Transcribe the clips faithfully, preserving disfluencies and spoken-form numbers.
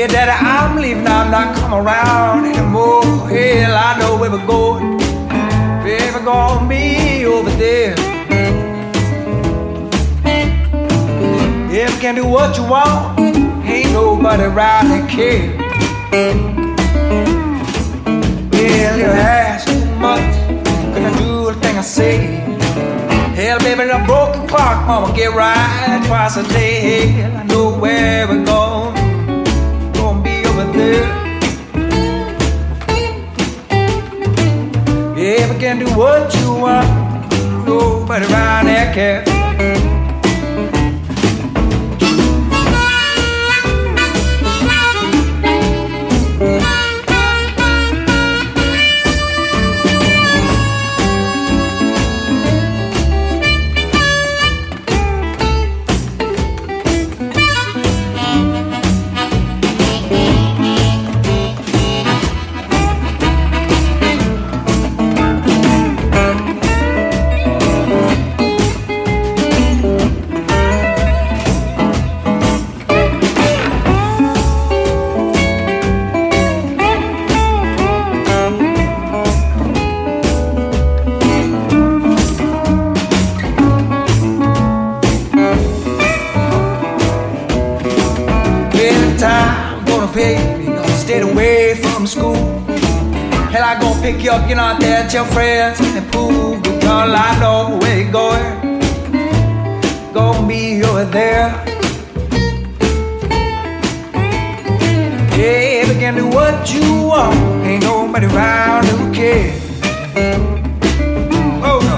Yeah, Daddy, I'm leaving, I'm not coming around anymore. Hell, I know where we're going. We're gonna be over there. If you can do what you want, ain't nobody around that care. Well, you ask too much, gonna do the thing I say. Hell, baby, the broken clock, mama, get right twice a day. Hell, I know where we're going. Gonna be over there. Yeah, we can do what you want. Nobody around there cares. Pick you up, you know, there at your friends and pool. Girl, I know where you're going. Gonna be over there. Yeah, we can do what you want. Ain't nobody around who cares. Oh no.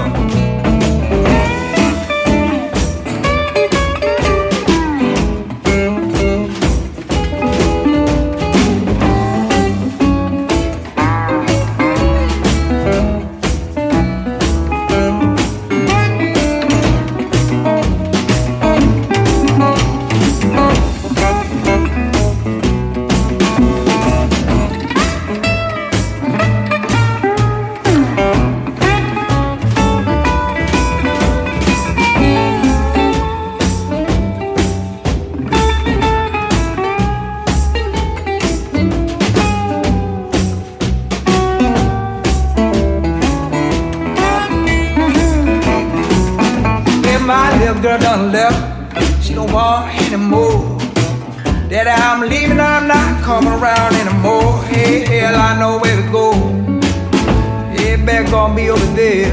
Girl done left, she don't want anymore. Daddy, I'm leaving, I'm not coming around anymore. Hey, hell, I know where to go. Yeah, back gonna be over there.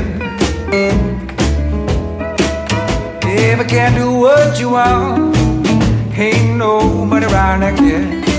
If I can't do what you want, ain't nobody around that care.